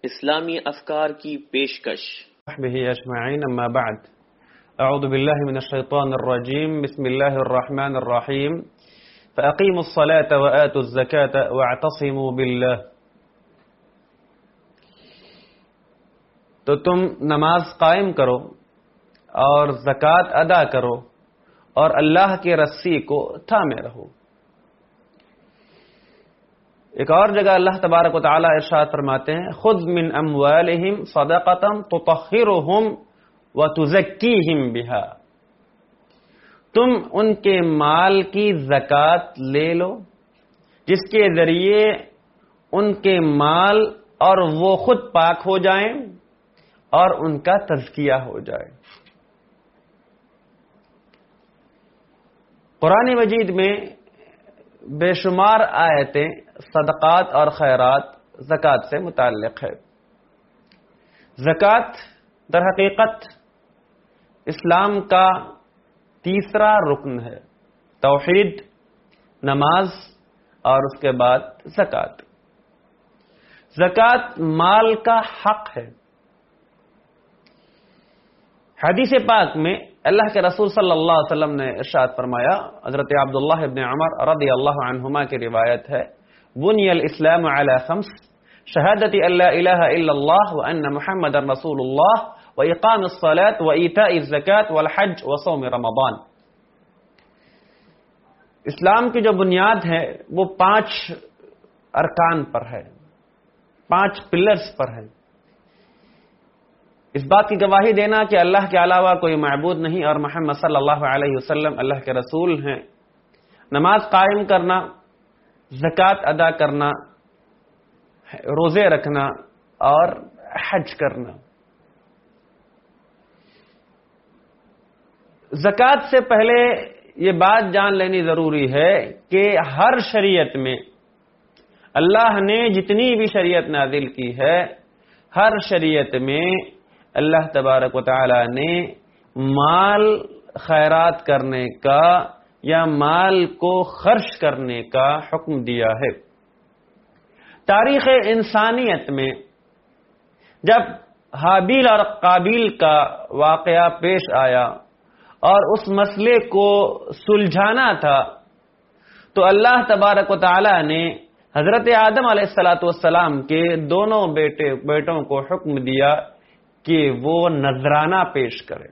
اسلامی افکار کی پیشکش به اجمعین اما بعد اعوذ باللہ من الشیطان الرجیم بسم اللہ الرحمن الرحیم فاقیموا الصلاة وآتوا الزکاة واعتصموا باللہ. تو تم نماز قائم کرو اور زکوٰۃ ادا کرو اور اللہ کی رسی کو تھامے رہو. ایک اور جگہ اللہ تبارک و تعالی ارشاد فرماتے ہیں خذ من اموالہم صدقۃ تطہرہم وتزکیہم بہا. تم ان کے مال کی زکوٰۃ لے لو جس کے ذریعے ان کے مال اور وہ خود پاک ہو جائیں اور ان کا تزکیہ ہو جائے. قرآن مجید میں بے شمار آیتیں صدقات اور خیرات زکوٰۃ سے متعلق ہے. زکوٰۃ در حقیقت اسلام کا تیسرا رکن ہے. توحید، نماز اور اس کے بعد زکوٰۃ. زکوٰۃ مال کا حق ہے. حدیث پاک میں اللہ کے رسول صلی اللہ علیہ وسلم نے ارشاد فرمایا، حضرت عبداللہ ابن عمر رضی اللہ عنہما کی روایت ہے، بنی الاسلام علی خمس شہادت ان لا الہ الا اللہ وان محمد رسول اللہ واقام الصلاة وایتاء الزکاة والحج وصوم رمضان. اسلام کی جو بنیاد ہے وہ 5 ارکان پر ہے، 5 پلرز پر ہے. اس بات کی گواہی دینا کہ اللہ کے علاوہ کوئی معبود نہیں اور محمد صلی اللہ علیہ وسلم اللہ کے رسول ہیں. نماز قائم کرنا، زکوٰۃ ادا کرنا، روزے رکھنا اور حج کرنا. زکوٰۃ سے پہلے یہ بات جان لینی ضروری ہے کہ ہر شریعت میں اللہ نے جتنی بھی شریعت نازل کی ہے، ہر شریعت میں اللہ تبارک و تعالی نے مال خیرات کرنے کا یا مال کو خرچ کرنے کا حکم دیا ہے. تاریخ انسانیت میں جب حابیل اور قابیل کا واقعہ پیش آیا اور اس مسئلے کو سلجھانا تھا تو اللہ تبارک و تعالی نے حضرت آدم علیہ السلام کے دونوں بیٹوں کو حکم دیا کہ وہ نذرانہ پیش کرے.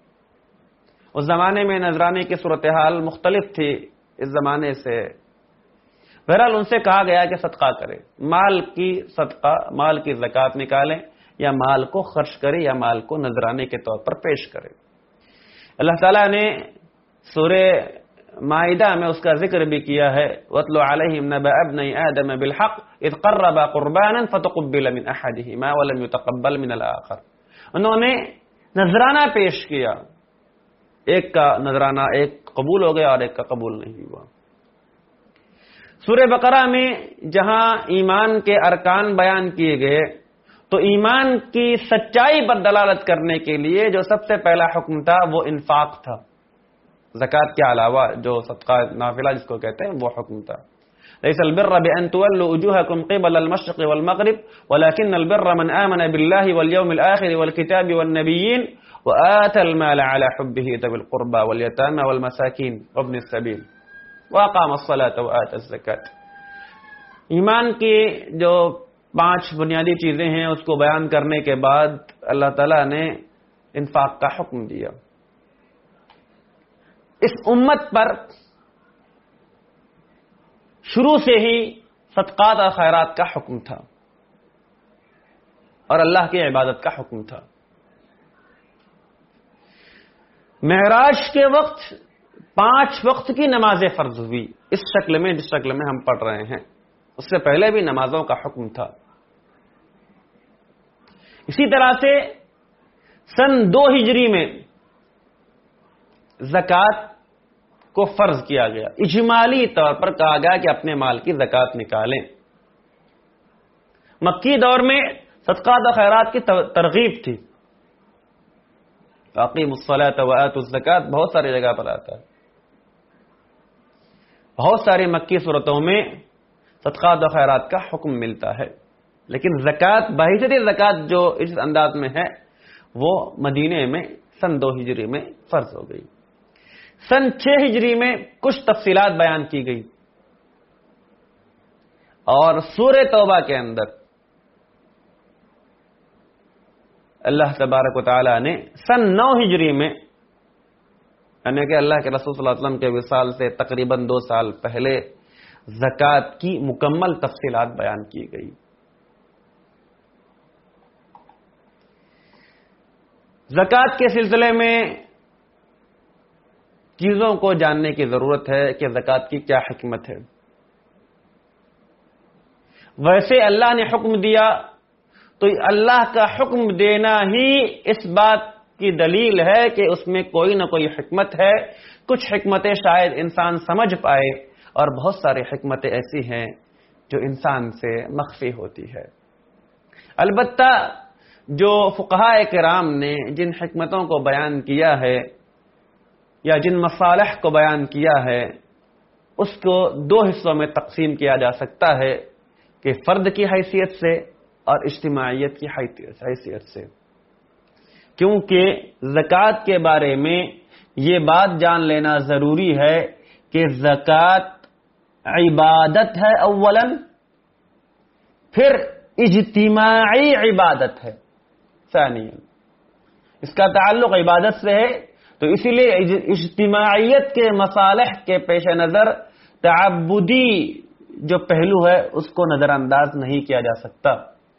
اس زمانے میں نذرانے کی صورتحال مختلف تھی اس زمانے سے. بہرحال ان سے کہا گیا کہ صدقہ کرے، مال کی زکوٰۃ نکالیں یا مال کو خرچ کرے یا مال کو نذرانے کے طور پر پیش کرے. اللہ تعالیٰ نے سورہ مائدہ میں اس کا ذکر بھی کیا ہے، وَاتْلُ عَلَيْهِمْ نَبَأَ ابْنَيْ آدَمَ بِالْحَقِّ إِذْ قَرَّبَا قُرْبَانًا فَتُقُبِّلَ مِنْ أَحَدِهِمَا وَلَمْ يُتَقَبَّلْ مِنَ الْآخَرِ. انہوں نے نذرانہ پیش کیا، ایک کا نذرانہ ایک قبول ہو گیا اور ایک کا قبول نہیں ہوا. سورہ بقرہ میں جہاں ایمان کے ارکان بیان کیے گئے تو ایمان کی سچائی پر دلالت کرنے کے لیے جو سب سے پہلا حکم تھا وہ انفاق تھا. زکوٰۃ کے علاوہ جو صدقہ نافلہ جس کو کہتے ہیں وہ حکم تھا. ليس البر بأن تولوا وجوهكم قبل المشرق والمغرب ولكن البر من آمن بالله واليوم الآخر والكتاب والنبيين وآتى المال على حبه ذوي القربى واليتامى والمساكين وابن السبيل وأقام الصلاة وآتى الزكاة. ایمان کی جو 5 بنیادی چیزیں ہیں اس کو بیان کرنے کے بعد اللہ تعالیٰ نے انفاق کا حکم دیا. اس امت پر شروع سے ہی صدقات اور خیرات کا حکم تھا اور اللہ کی عبادت کا حکم تھا. معراج کے وقت 5 وقت کی نمازیں فرض ہوئی اس شکل میں جس شکل میں ہم پڑھ رہے ہیں. اس سے پہلے بھی نمازوں کا حکم تھا. اسی طرح سے سن 2 ہجری میں زکوٰۃ کو فرض کیا گیا. اجمالی طور پر کہا گیا کہ اپنے مال کی زکوٰۃ نکالیں. مکی دور میں صدقات و خیرات کی ترغیب تھی. اقیموا الصلاة وآتوا الزکاة بہت ساری جگہ پر آتا ہے. بہت ساری مکی صورتوں میں صدقات و خیرات کا حکم ملتا ہے. لیکن زکوٰۃ بحیثیت زکوٰۃ جو اس انداز میں ہے وہ مدینے میں سن 2 ہجری میں فرض ہو گئی. سن 6 ہجری میں کچھ تفصیلات بیان کی گئی اور سورہ توبہ کے اندر اللہ تبارک و تعالی نے سن 9 ہجری میں یعنی کہ اللہ کے رسول صلی اللہ علیہ وسلم کے وصال سے تقریباً 2 سال پہلے زکوٰۃ کی مکمل تفصیلات بیان کی گئی. زکوٰۃ کے سلسلے میں چیزوں کو جاننے کی ضرورت ہے کہ زکوٰۃ کی کیا حکمت ہے. ویسے اللہ نے حکم دیا تو اللہ کا حکم دینا ہی اس بات کی دلیل ہے کہ اس میں کوئی نہ کوئی حکمت ہے. کچھ حکمتیں شاید انسان سمجھ پائے اور بہت ساری حکمتیں ایسی ہیں جو انسان سے مخفی ہوتی ہے. البتہ جو فقہاء کرام نے جن حکمتوں کو بیان کیا ہے یا جن مصالح کو بیان کیا ہے اس کو 2 حصوں میں تقسیم کیا جا سکتا ہے کہ فرد کی حیثیت سے اور اجتماعیت کی حیثیت سے. کیونکہ زکوٰۃ کے بارے میں یہ بات جان لینا ضروری ہے کہ زکوٰۃ عبادت ہے اولا، پھر اجتماعی عبادت ہے ثانیا. اس کا تعلق عبادت سے ہے تو اسی لیے اجتماعیت کے مصالح کے پیش نظر تعبدی جو پہلو ہے اس کو نظر انداز نہیں کیا جا سکتا.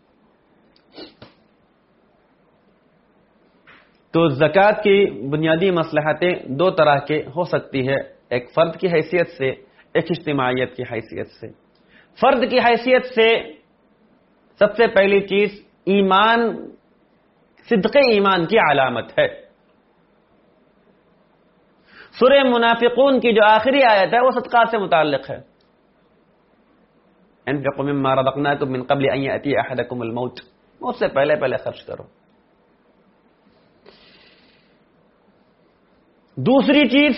تو زکوٰۃ کی بنیادی مصلحتیں 2 طرح کے ہو سکتی ہے، ایک فرد کی حیثیت سے، ایک اجتماعیت کی حیثیت سے. فرد کی حیثیت سے سب سے پہلی چیز ایمان، صدق ایمان کی علامت ہے. سورہ منافقون کی جو آخری آیت ہے وہ صدقات سے متعلق ہے. انفقوا مما رزقناکم من قبل ان یأتی احدکم الموت، موت سے پہلے خرچ کرو. دوسری چیز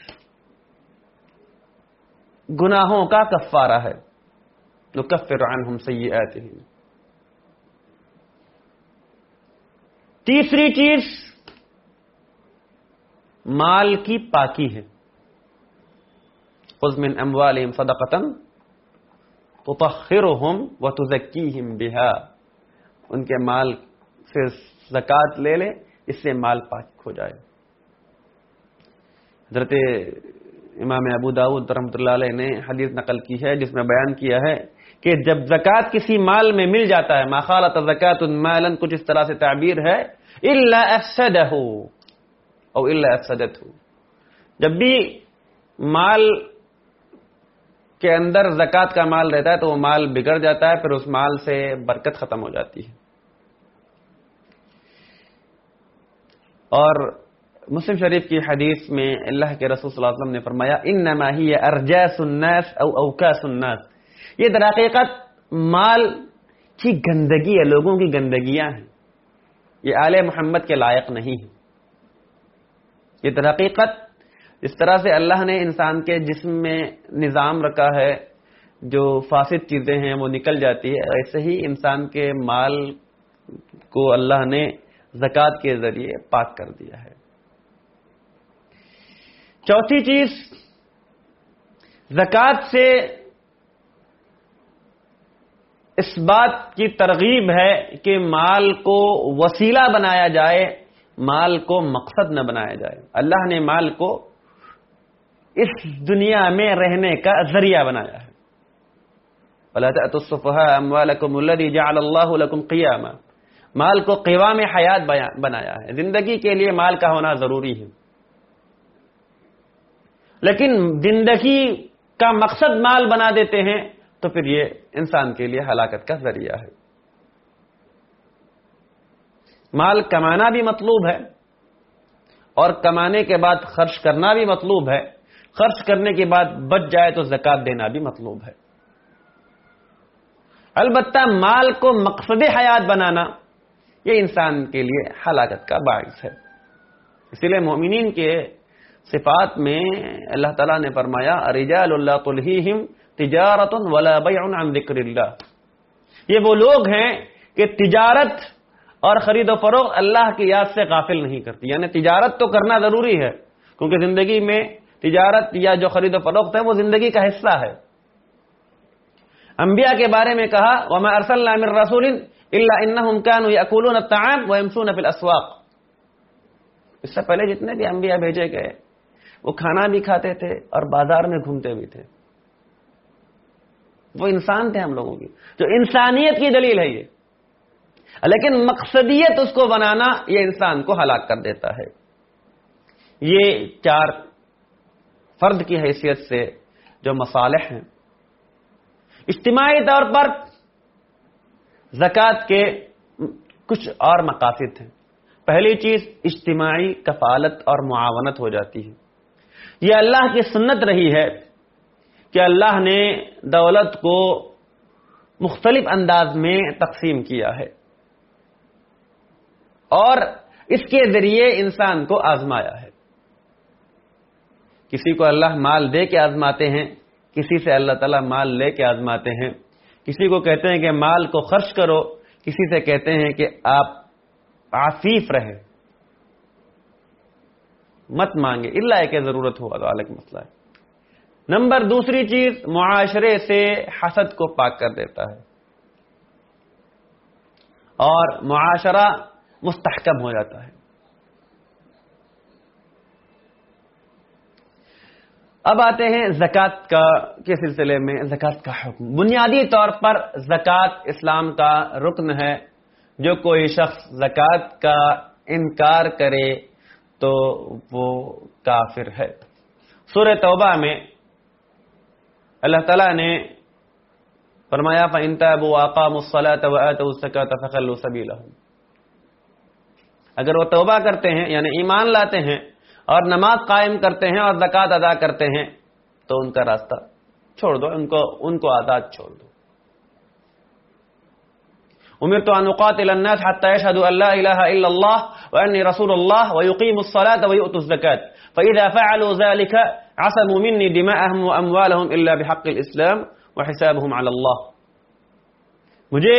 گناہوں کا کفارہ ہے، نکفر عنہم سیئاتہم. تیسری چیز مال کی پاکی ہے. خذ من اموالہم صدقۃ تطہرہم وتزکیہم بہا، ان کے مال سے زکوٰۃ لے لے، اس سے مال پاک ہو جائے. حضرت امام ابو داؤد رحمۃ اللہ علیہ نے حدیث نقل کی ہے جس میں بیان کیا ہے کہ جب زکوٰۃ کسی مال میں مل جاتا ہے، ما خالط زکوٰۃ مالا، کچھ اس طرح سے تعبیر ہے، الا افسدہ او الا افسدتہ، جب بھی مال کے اندر زکوٰۃ کا مال رہتا ہے تو وہ مال بگڑ جاتا ہے، پھر اس مال سے برکت ختم ہو جاتی ہے. اور مسلم شریف کی حدیث میں اللہ کے رسول صلی اللہ علیہ وسلم نے فرمایا انما ہی ارجاس الناس او اوکاس الناس، یہ در حقیقت مال کی گندگی ہے، لوگوں کی گندگیاں ہیں، یہ آل محمد کے لائق نہیں ہے. یہ در حقیقت اس طرح سے اللہ نے انسان کے جسم میں نظام رکھا ہے، جو فاسد چیزیں ہیں وہ نکل جاتی ہے، ایسے ہی انسان کے مال کو اللہ نے زکوٰۃ کے ذریعے پاک کر دیا ہے. چوتھی چیز زکوٰۃ سے اس بات کی ترغیب ہے کہ مال کو وسیلہ بنایا جائے، مال کو مقصد نہ بنایا جائے. اللہ نے مال کو اس دنیا میں رہنے کا ذریعہ بنایا ہے. وَلَا تَأْتُوا السُّفَهَاءَ أَمْوَالَكُمُ الَّذِي جَعَلَ اللَّهُ لَكُمْ قِيَامًا، مال کو قوام حیات بنایا ہے، زندگی کے لیے مال کا ہونا ضروری ہے. لیکن زندگی کا مقصد مال بنا دیتے ہیں تو پھر یہ انسان کے لیے ہلاکت کا ذریعہ ہے. مال کمانا بھی مطلوب ہے اور کمانے کے بعد خرچ کرنا بھی مطلوب ہے، خرچ کرنے کے بعد بچ جائے تو زکوٰۃ دینا بھی مطلوب ہے. البتہ مال کو مقصد حیات بنانا یہ انسان کے لیے ہلاکت کا باعث ہے. اسی لیے مومنین کے صفات میں اللہ تعالیٰ نے فرمایا رجال لا تلہیہم تجارت ولا بیع عن ذکر اللہ، یہ وہ لوگ ہیں کہ تجارت اور خرید و فروخت اللہ کی یاد سے غافل نہیں کرتی. یعنی تجارت تو کرنا ضروری ہے کیونکہ زندگی میں تجارت یا جو خرید و فروخت ہے وہ زندگی کا حصہ ہے. انبیاء کے بارے میں کہا وَمَا أَرْسَلْنَا مِن رَّسُولٍ إِلَّا إِنَّهُمْ كَانُوا يَأْكُلُونَ الطَّعَامَ وَيَمْشُونَ فِي الْأَسْوَاقِ. اس سے پہلے جتنے بھی انبیاء بھیجے گئے وہ کھانا بھی کھاتے تھے اور بازار میں گھومتے بھی تھے. وہ انسان تھے ہم لوگوں کی، جو انسانیت کی دلیل ہے یہ. لیکن مقصدیت اس کو بنانا یہ انسان کو ہلاک کر دیتا ہے. یہ 4 فرد کی حیثیت سے جو مصالح ہیں. اجتماعی طور پر زکوٰۃ کے کچھ اور مقاصد ہیں. پہلی چیز اجتماعی کفالت اور معاونت ہو جاتی ہے. یہ اللہ کی سنت رہی ہے کہ اللہ نے دولت کو مختلف انداز میں تقسیم کیا ہے اور اس کے ذریعے انسان کو آزمایا ہے. کسی کو اللہ مال دے کے آزماتے ہیں، کسی سے اللہ تعالیٰ مال لے کے آزماتے ہیں. کسی کو کہتے ہیں کہ مال کو خرچ کرو، کسی سے کہتے ہیں کہ آپ عفیف رہیں، مت مانگے الا کہ ضرورت ہو. الگ مسئلہ ہے. نمبر دوسری چیز معاشرے سے حسد کو پاک کر دیتا ہے اور معاشرہ مستحکم ہو جاتا ہے. اب آتے ہیں زکوٰۃ کے سلسلے میں. زکوٰۃ کا حکم بنیادی طور پر زکوٰۃ اسلام کا رکن ہے. جو کوئی شخص زکوٰۃ کا انکار کرے تو وہ کافر ہے. سورہ توبہ میں اللہ تعالیٰ نے فرمایا فَإِن تَابُوا وَأَقَامُوا الصَّلَاةَ وَآتَوُا الزَّكَاةَ فَخَلُّوا سَبِيلَهُمْ. اگر وہ توبہ کرتے ہیں یعنی ایمان لاتے ہیں اور نماز قائم کرتے ہیں اور زکوٰۃ ادا کرتے ہیں تو ان کا راستہ چھوڑ دو، ان کو آزاد چھوڑ دو. امرت ان اقاتل الناس حتى يشهدوا ان لا اله الا الله واني رسول الله ويقيموا الصلاه ويؤتوا الزكاه فاذا فعلوا ذلك عصموا مني دماءهم واموالهم الا بحق الاسلام وحسابهم على الله. مجھے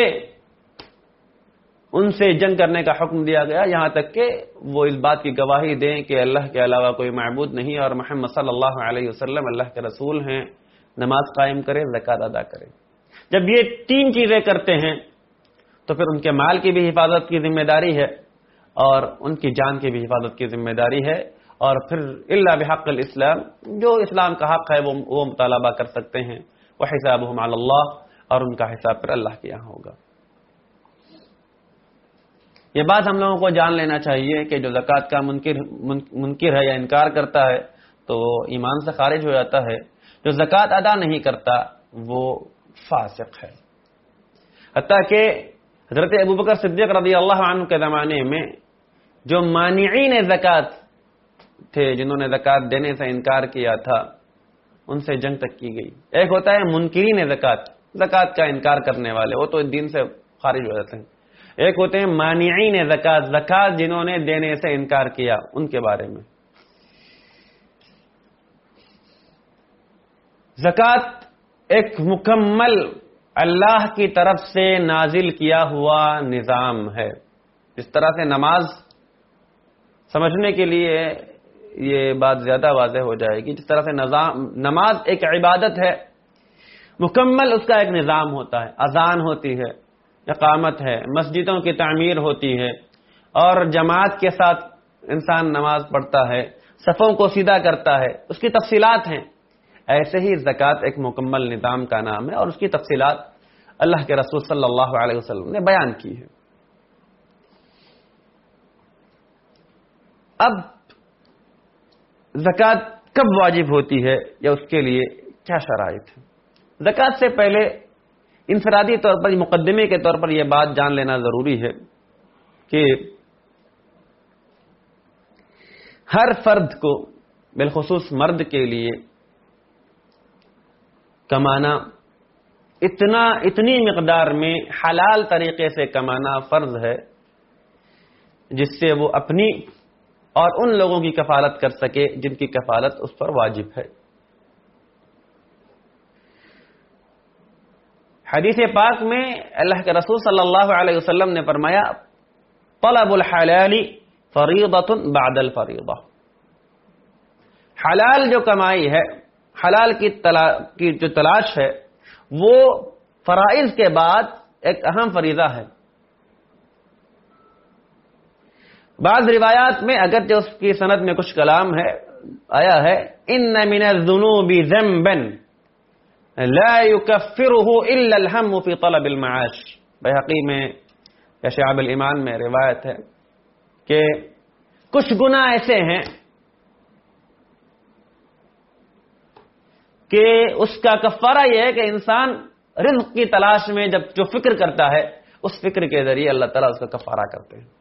ان سے جنگ کرنے کا حکم دیا گیا یہاں تک کہ وہ اس بات کی گواہی دیں کہ اللہ کے علاوہ کوئی معبود نہیں اور محمد صلی اللہ علیہ وسلم اللہ کے رسول ہیں. نماز قائم کرے، زکوٰۃ ادا کرے. جب یہ 3 چیزیں کرتے ہیں تو پھر ان کے مال کی بھی حفاظت کی ذمہ داری ہے اور ان کی جان کی بھی حفاظت کی ذمہ داری ہے. اور پھر الا بحق الاسلام، جو اسلام کا حق ہے وہ مطالبہ کر سکتے ہیں. وحسابهم علی اللہ، اور ان کا حساب پھر اللہ کے یہاں ہوگا. یہ بات ہم لوگوں کو جان لینا چاہیے کہ جو زکوٰۃ کا منکر ہے یا انکار کرتا ہے تو وہ ایمان سے خارج ہو جاتا ہے. جو زکوٰۃ ادا نہیں کرتا وہ فاسق ہے. حتیٰ کہ حضرت ابوبکر صدیق رضی اللہ عنہ کے زمانے میں جو مانعین زکوٰۃ تھے، جنہوں نے زکوٰۃ دینے سے انکار کیا تھا، ان سے جنگ تک کی گئی. ایک ہوتا ہے منکرین زکوٰۃ، زکوٰۃ کا انکار کرنے والے، وہ تو دین سے خارج ہو جاتے ہیں. ایک ہوتے ہیں مانعین زکوٰۃ، زکوٰۃ جنہوں نے دینے سے انکار کیا، ان کے بارے میں. زکوٰۃ ایک مکمل اللہ کی طرف سے نازل کیا ہوا نظام ہے. جس طرح سے نماز سمجھنے کے لیے یہ بات زیادہ واضح ہو جائے گی، جس طرح سے نماز ایک عبادت ہے، مکمل اس کا ایک نظام ہوتا ہے. اذان ہوتی ہے، اقامت ہے، مسجدوں کی تعمیر ہوتی ہے اور جماعت کے ساتھ انسان نماز پڑھتا ہے، صفوں کو سیدھا کرتا ہے، اس کی تفصیلات ہیں. ایسے ہی زکوٰۃ ایک مکمل نظام کا نام ہے اور اس کی تفصیلات اللہ کے رسول صلی اللہ علیہ وسلم نے بیان کی ہے. اب زکوٰۃ کب واجب ہوتی ہے یا اس کے لیے کیا شرائط ہے؟ زکوٰۃ سے پہلے انفرادی طور پر مقدمے کے طور پر یہ بات جان لینا ضروری ہے کہ ہر فرد کو بالخصوص مرد کے لیے کمانا اتنی مقدار میں حلال طریقے سے کمانا فرض ہے جس سے وہ اپنی اور ان لوگوں کی کفالت کر سکے جن کی کفالت اس پر واجب ہے. حدیث پاک میں اللہ کے رسول صلی اللہ علیہ وسلم نے فرمایا طلب الحلال فریضۃ بعد الفریضہ، حلال جو کمائی ہے، حلال کی جو تلاش ہے، وہ فرائض کے بعد ایک اہم فریضہ ہے۔ بعض روایات میں اگرچہ اس کی سند میں کچھ کلام ہے، آیا ہے ان من الذنوب ذنبا لا يكفره الا الهم في طلب المعاش، بحقی میں یا شعب الایمان میں روایت ہے کہ کچھ گناہ ایسے ہیں کہ اس کا کفارہ یہ ہے کہ انسان رزق کی تلاش میں جب جو فکر کرتا ہے اس فکر کے ذریعے اللہ تعالیٰ اس کا کفارہ کرتے ہیں۔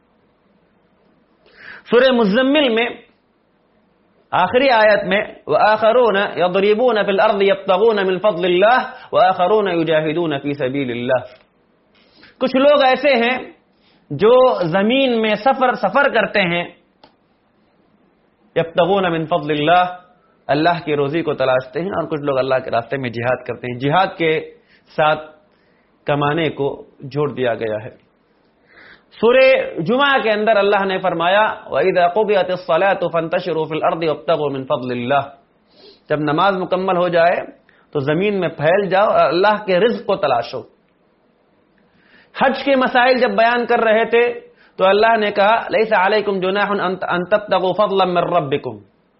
سورہ مزمل میں آخری آیت میں وآخرون یضربون فی الارض یبتغون من فضل اللہ وآخرون یجاہدون فی سبیل اللہ، کچھ لوگ ایسے ہیں جو زمین میں سفر کرتے ہیں، یبتغون من فضل اللہ، اللہ کی روزی کو تلاشتے ہیں، اور کچھ لوگ اللہ کے راستے میں جہاد کرتے ہیں۔ جہاد کے ساتھ کمانے کو جوڑ دیا گیا ہے۔ سورہ جمعہ کے اندر اللہ نے فرمایا وَإِذَا قُضِيَتِ الصَّلَاةُ فَانتَشِرُوا فِي الْأَرْضِ وَابْتَغُوا مِن فَضْلِ اللَّهِ، جب نماز مکمل ہو جائے تو زمین میں پھیل جاؤ اور اللہ کے رزق کو تلاشو۔ حج کے مسائل جب بیان کر رہے تھے تو اللہ نے کہا لَيْسَ عَلَيْكُمْ جُنَاحٌ أَن تَبْتَغُوا فَضْلًا مِّن رَّبِّكُمْ،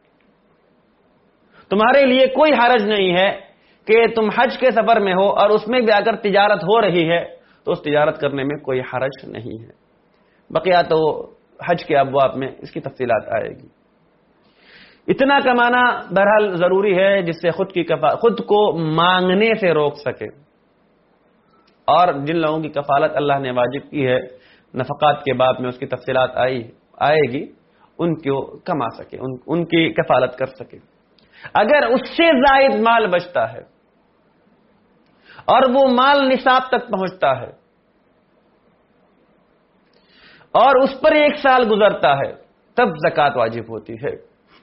تمہارے لیے کوئی حرج نہیں ہے کہ تم حج کے سفر میں ہو اور اس میں بھی اگر تجارت ہو رہی ہے تو اس تجارت کرنے میں کوئی حرج نہیں ہے۔ بقیہ تو حج کے ابواب میں اس کی تفصیلات آئے گی۔ اتنا کمانا بہرحال ضروری ہے جس سے خود کو مانگنے سے روک سکے، اور جن لوگوں کی کفالت اللہ نے واجب کی ہے نفقات کے باب میں اس کی تفصیلات آئے گی، ان کو کما سکے، ان کی کفالت کر سکے۔ اگر اس سے زائد مال بچتا ہے اور وہ مال نصاب تک پہنچتا ہے اور اس پر 1 سال گزرتا ہے تب زکوٰۃ واجب ہوتی ہے۔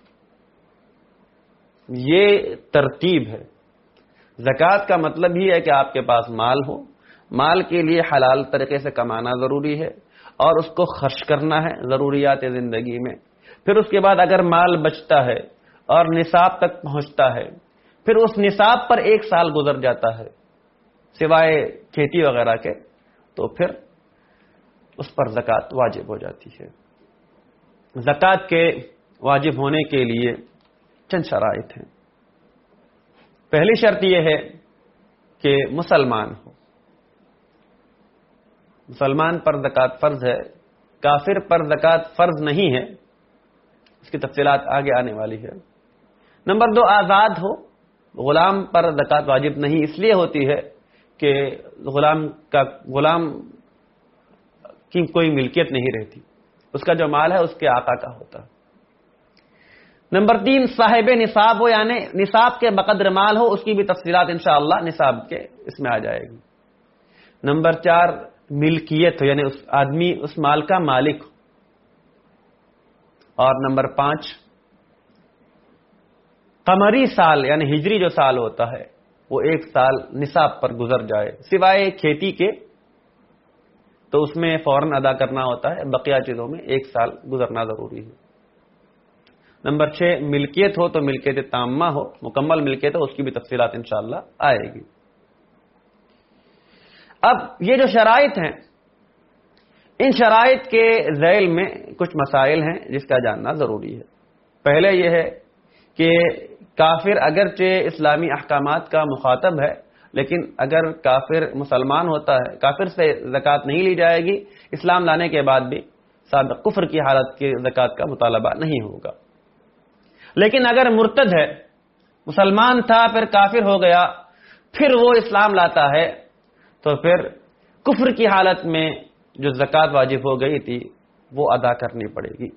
یہ ترتیب ہے۔ زکوٰۃ کا مطلب ہی ہے کہ آپ کے پاس مال ہو، مال کے لیے حلال طریقے سے کمانا ضروری ہے اور اس کو خرچ کرنا ہے ضروریات زندگی میں۔ پھر اس کے بعد اگر مال بچتا ہے اور نصاب تک پہنچتا ہے، پھر اس نصاب پر 1 سال گزر جاتا ہے سوائے کھیتی وغیرہ کے، تو پھر اس پر زکوٰۃ واجب ہو جاتی ہے۔ زکوٰۃ کے واجب ہونے کے لیے چند شرائط ہیں۔ پہلی شرط یہ ہے کہ مسلمان ہو۔ مسلمان پر زکوٰۃ فرض ہے، کافر پر زکوٰۃ فرض نہیں ہے، اس کی تفصیلات آگے آنے والی ہے۔ نمبر 2، آزاد ہو۔ غلام پر زکوٰۃ واجب نہیں اس لیے ہوتی ہے کہ غلام کی کوئی ملکیت نہیں رہتی، اس کا جو مال ہے اس کے آقا کا ہوتا ہے۔ نمبر 3، صاحب نصاب ہو، یعنی نصاب کے بقدر مال ہو، اس کی بھی تفصیلات انشاءاللہ نصاب کے اس میں آ جائے گی۔ نمبر 4، ملکیت ہو، یعنی اس آدمی اس مال کا مالک ہو۔ اور نمبر 5، قمری سال یعنی ہجری جو سال ہوتا ہے وہ 1 سال نصاب پر گزر جائے، سوائے کھیتی کے تو اس میں فوراً ادا کرنا ہوتا ہے، بقیہ چیزوں میں 1 سال گزرنا ضروری ہے۔ نمبر 6، ملکیت ہو تو ملکیت تامہ ہو، مکمل ملکیت ہو، اس کی بھی تفصیلات انشاءاللہ آئے گی۔ اب یہ جو شرائط ہیں، ان شرائط کے ذیل میں کچھ مسائل ہیں جس کا جاننا ضروری ہے۔ پہلے یہ ہے کہ کافر اگرچہ اسلامی احکامات کا مخاطب ہے، لیکن اگر کافر مسلمان ہوتا ہے، کافر سے زکوٰۃ نہیں لی جائے گی، اسلام لانے کے بعد بھی سابق کفر کی حالت کی زکوٰۃ کا مطالبہ نہیں ہوگا۔ لیکن اگر مرتد ہے، مسلمان تھا پھر کافر ہو گیا، پھر وہ اسلام لاتا ہے، تو پھر کفر کی حالت میں جو زکوٰۃ واجب ہو گئی تھی وہ ادا کرنی پڑے گی۔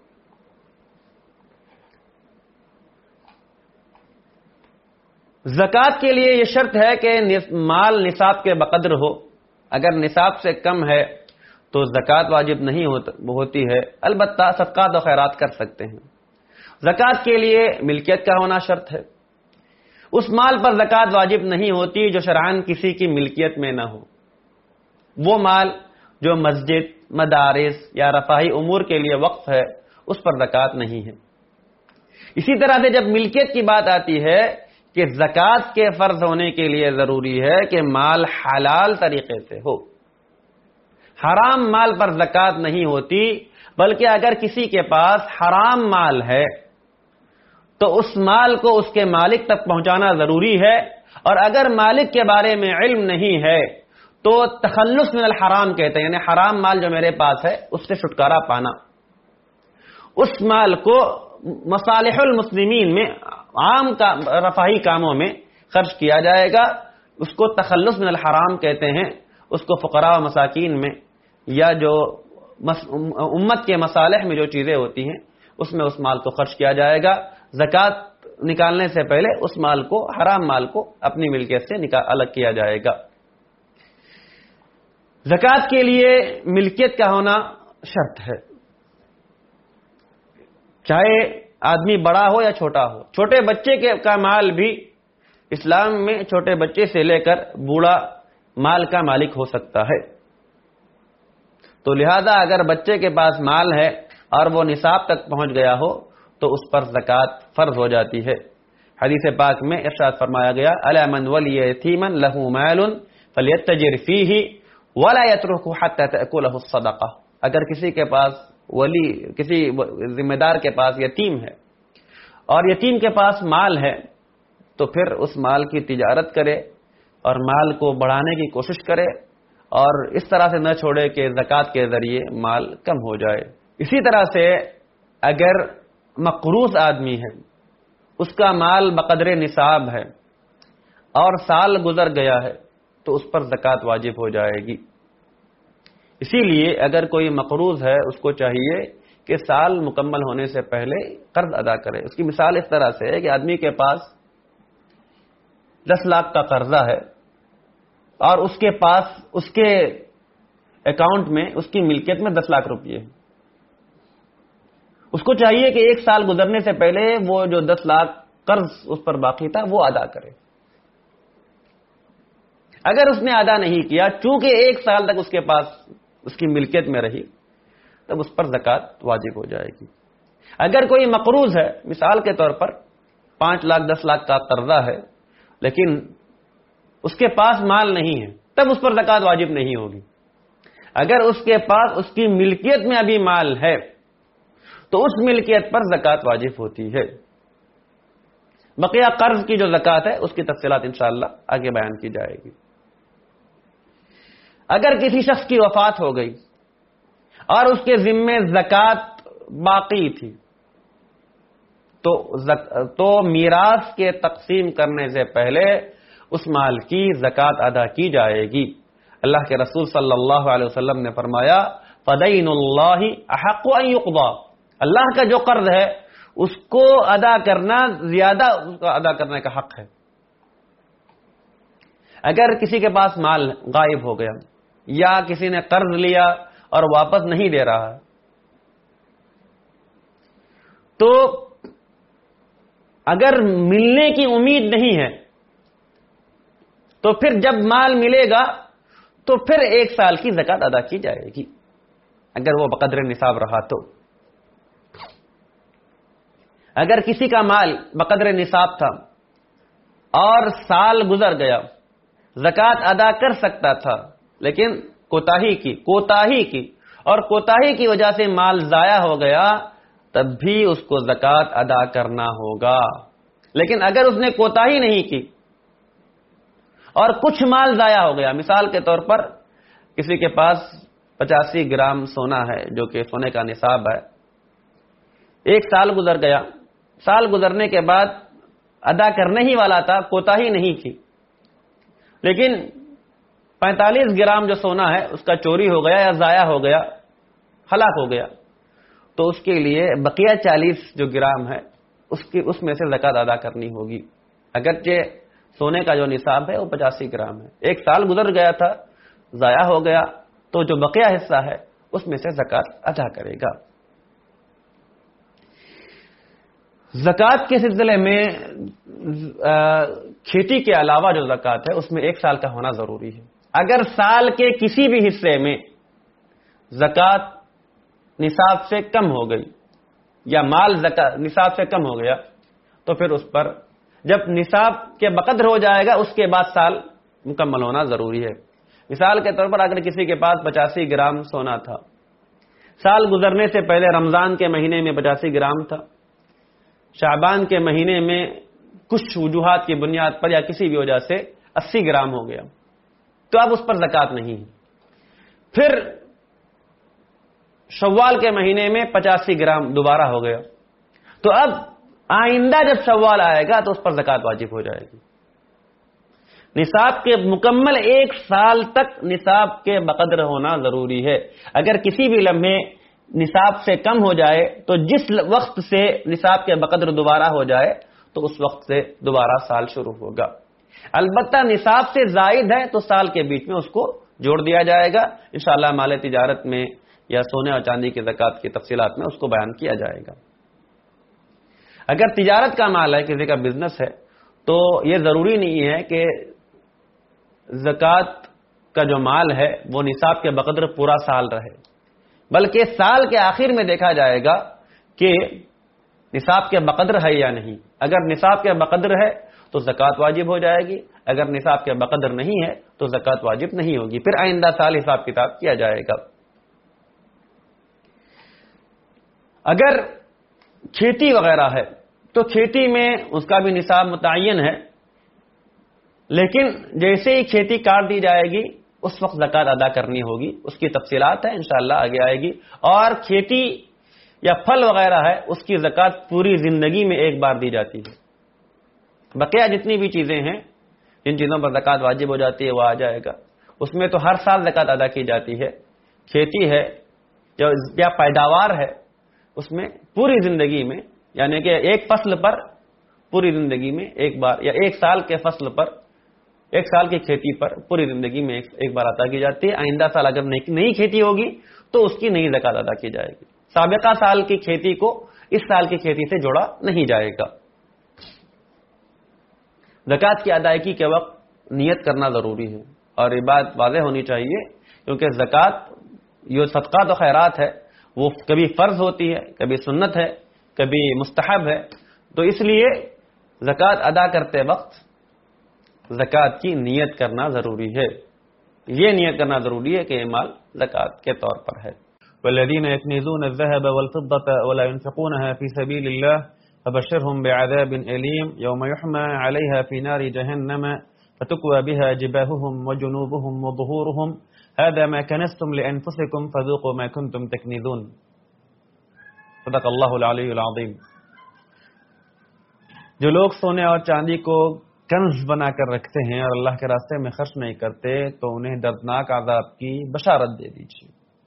زکوٰۃ کے لیے یہ شرط ہے کہ مال نصاب کے بقدر ہو، اگر نصاب سے کم ہے تو زکوٰۃ واجب نہیں ہوتی ہے، البتہ صدقات و خیرات کر سکتے ہیں۔ زکوٰۃ کے لیے ملکیت کا ہونا شرط ہے، اس مال پر زکوٰۃ واجب نہیں ہوتی جو شرعاً کسی کی ملکیت میں نہ ہو. وہ مال جو مسجد، مدارس یا رفاہی امور کے لیے وقف ہے اس پر زکوٰۃ نہیں ہے. اسی طرح سے جب ملکیت کی بات آتی ہے کہ زکوٰۃ کے فرض ہونے کے لیے ضروری ہے کہ مال حلال طریقے سے ہو. حرام مال پر زکوٰۃ نہیں ہوتی، بلکہ اگر کسی کے پاس حرام مال ہے تو اس مال کو اس کے مالک تک پہنچانا ضروری ہے، اور اگر مالک کے بارے میں علم نہیں ہے تو تخلص من الحرام کہتے ہیں، یعنی حرام مال جو میرے پاس ہے اس سے چھٹکارا پانا. اس مال کو مصالح المسلمین میں، عام رفاہی کاموں میں خرچ کیا جائے گا. اس کو تخلص من الحرام کہتے ہیں. اس کو فقراء و مساکین میں یا جو امت کے مصالح میں جو چیزیں ہوتی ہیں اس میں اس مال کو خرچ کیا جائے گا. زکوٰۃ نکالنے سے پہلے اس مال کو، حرام مال کو اپنی ملکیت سے الگ کیا جائے گا. زکوٰۃ کے لیے ملکیت کا ہونا شرط ہے، چاہے آدمی بڑا ہو یا چھوٹا ہو. چھوٹے بچے کا مال بھی اسلام میں چھوٹے بچے سے لے کر بوڑھا مال کا مالک ہو سکتا ہے. تو لہذا اگر بچے کے پاس مال ہے اور وہ نصاب تک پہنچ گیا ہو تو اس پر زکوٰۃ فرض ہو جاتی ہے. حدیث پاک میں ارشاد فرمایا گیا الا من ولی یتیما له مال فلیتجر فیہ ولا یترکہ حتی تأکلہ الصدقہ. اگر کسی کے پاس کسی ذمہ دار کے پاس یتیم ہے اور یتیم کے پاس مال ہے تو پھر اس مال کی تجارت کرے اور مال کو بڑھانے کی کوشش کرے اور اس طرح سے نہ چھوڑے کہ زکوٰۃ کے ذریعے مال کم ہو جائے. اسی طرح سے اگر مقروض آدمی ہے، اس کا مال بقدر نصاب ہے اور سال گزر گیا ہے تو اس پر زکوٰۃ واجب ہو جائے گی. اسی لیے اگر کوئی مقروض ہے اس کو چاہیے کہ سال مکمل ہونے سے پہلے قرض ادا کرے. اس کی مثال اس طرح سے ہے کہ آدمی کے پاس 10 لاکھ کا قرضہ ہے اور اس کے پاس، اس کے اکاؤنٹ میں، اس کی ملکیت میں 10 لاکھ روپئے ہیں. اس کو چاہیے کہ 1 سال گزرنے سے پہلے وہ جو 10 لاکھ قرض اس پر باقی تھا وہ ادا کرے. اگر اس نے ادا نہیں کیا، چونکہ 1 سال تک اس کے پاس اس کی ملکیت میں رہی، تب اس پر زکوٰۃ واجب ہو جائے گی. اگر کوئی مقروض ہے، مثال کے طور پر 5 لاکھ 10 لاکھ کا قرضہ ہے لیکن اس کے پاس مال نہیں ہے، تب اس پر زکوٰۃ واجب نہیں ہوگی. اگر اس کے پاس اس کی ملکیت میں ابھی مال ہے تو اس ملکیت پر زکوٰۃ واجب ہوتی ہے. بقیہ قرض کی جو زکوٰۃ ہے اس کی تفصیلات انشاءاللہ آگے بیان کی جائے گی. اگر کسی شخص کی وفات ہو گئی اور اس کے ذمے زکوٰۃ باقی تھی تو میراث کے تقسیم کرنے سے پہلے اس مال کی زکوٰۃ ادا کی جائے گی. اللہ کے رسول صلی اللہ علیہ وسلم نے فرمایا فدین اللہ احق ان یقضى. اللہ کا جو قرض ہے اس کو ادا کرنا زیادہ اس کا ادا کرنے کا حق ہے. اگر کسی کے پاس مال غائب ہو گیا یا کسی نے قرض لیا اور واپس نہیں دے رہا تو اگر ملنے کی امید نہیں ہے تو پھر جب مال ملے گا تو پھر 1 سال کی زکوٰۃ ادا کی جائے گی اگر وہ بقدر نصاب رہا تو. اگر کسی کا مال بقدر نصاب تھا اور سال گزر گیا، زکوٰۃ ادا کر سکتا تھا لیکن کوتاہی کی اور کوتاہی کی وجہ سے مال ضائع ہو گیا، تب بھی اس کو زکوٰۃ ادا کرنا ہوگا. لیکن اگر اس نے کوتاہی نہیں کی اور کچھ مال ضائع ہو گیا، مثال کے طور پر کسی کے پاس 85 گرام سونا ہے جو کہ سونے کا نصاب ہے، 1 سال گزر گیا، سال گزرنے کے بعد ادا کرنے ہی والا تھا، کوتاہی نہیں کی، لیکن 45 گرام جو سونا ہے اس کا چوری ہو گیا یا ضائع ہو گیا، ہلاک ہو گیا، تو اس کے لیے بقیہ 40 جو گرام ہے اس میں سے زکوٰۃ ادا کرنی ہوگی. اگرچہ سونے کا جو نصاب ہے وہ 85 گرام ہے، 1 سال گزر گیا تھا، ضائع ہو گیا، تو جو بقیہ حصہ ہے اس میں سے زکوٰۃ ادا کرے گا. زکوٰۃ کے سلسلے میں کھیتی کے علاوہ جو زکوٰۃ ہے اس میں 1 سال کا ہونا ضروری ہے. اگر سال کے کسی بھی حصے میں زکوٰۃ نصاب سے کم ہو گئی یا مال نصاب سے کم ہو گیا تو پھر اس پر جب نصاب کے بقدر ہو جائے گا اس کے بعد سال مکمل ہونا ضروری ہے. مثال کے طور پر اگر کسی کے پاس 85 گرام سونا تھا، سال گزرنے سے پہلے رمضان کے مہینے میں 85 گرام تھا، شعبان کے مہینے میں کچھ وجوہات کی بنیاد پر یا کسی بھی وجہ سے 80 گرام ہو گیا تو اب اس پر زکوٰۃ نہیں ہے. پھر شوال کے مہینے میں 85 گرام دوبارہ ہو گیا تو اب آئندہ جب شوال آئے گا تو اس پر زکوٰۃ واجب ہو جائے گی. نصاب کے مکمل 1 سال تک نصاب کے بقدر ہونا ضروری ہے. اگر کسی بھی لمحے نصاب سے کم ہو جائے تو جس وقت سے نصاب کے بقدر دوبارہ ہو جائے تو اس وقت سے دوبارہ سال شروع ہوگا. البتہ نصاب سے زائد ہے تو سال کے بیچ میں اس کو جوڑ دیا جائے گا. انشاءاللہ مال تجارت میں یا سونے اور چاندی کی زکوٰۃ کی تفصیلات میں اس کو بیان کیا جائے گا. اگر تجارت کا مال ہے، کسی کا بزنس ہے، تو یہ ضروری نہیں ہے کہ زکوٰۃ کا جو مال ہے وہ نصاب کے بقدر پورا سال رہے، بلکہ سال کے آخر میں دیکھا جائے گا کہ نصاب کے بقدر ہے یا نہیں. اگر نصاب کے بقدر ہے تو زکوٰۃ واجب ہو جائے گی، اگر نصاب کے بقدر نہیں ہے تو زکوٰۃ واجب نہیں ہوگی. پھر آئندہ سال حساب کتاب کیا جائے گا. اگر کھیتی وغیرہ ہے تو کھیتی میں اس کا بھی نصاب متعین ہے، لیکن جیسے ہی کھیتی کاٹ دی جائے گی اس وقت زکوٰۃ ادا کرنی ہوگی. اس کی تفصیلات ہیں انشاءاللہ آگے آئے گی. اور کھیتی یا پھل وغیرہ ہے اس کی زکوٰۃ پوری زندگی میں ایک بار دی جاتی ہے. بقیہ جتنی بھی چیزیں ہیں جن چیزوں پر زکوٰۃ واجب ہو جاتی ہے وہ آ جائے گا. اس میں تو ہر سال زکوٰۃ ادا کی جاتی ہے. کھیتی ہے یا پیداوار ہے اس میں پوری زندگی میں، یعنی کہ ایک فصل پر پوری زندگی میں ایک بار، یا 1 سال کے فصل پر، 1 سال کی کھیتی پر پوری زندگی میں ایک بار عطا کی جاتی ہے. آئندہ سال اگر نئی کھیتی ہوگی تو اس کی نئی زکوٰۃ ادا کی جائے گی. سابقہ سال کی کھیتی کو اس سال کی کھیتی سے جوڑا نہیں جائے گا. زکوٰۃ کی ادائیگی کے وقت نیت کرنا ضروری ہے، اور یہ بات واضح ہونی چاہیے کیونکہ زکوٰۃ یہ صدقات و خیرات ہے وہ کبھی فرض ہوتی ہے، کبھی سنت ہے، کبھی مستحب ہے. تو اس لیے زکوٰۃ ادا کرتے وقت زکوٰۃ کی نیت کرنا ضروری ہے. یہ نیت کرنا ضروری ہے کہ یہ مال زکوٰۃ کے طور پر ہے. والذین یکنزون الذهب والفضة ولا ينفقونها في سبيل الله فبشرهم بعذاب أليم يوم يحمى عليها في نار جهنم فتكوى بها جباههم وجنوبهم وظهورهم هذا ما كنزتم لأنفسكم فذوقوا ما كنتم تكنزون. صدق اللہ العلی العظیم. جو لوگ سونے اور چاندی کو کنز بنا کر رکھتے ہیں اور اللہ کے راستے میں خرچ نہیں کرتے تو انہیں دردناک عذاب کی بشارت دے دیجیے.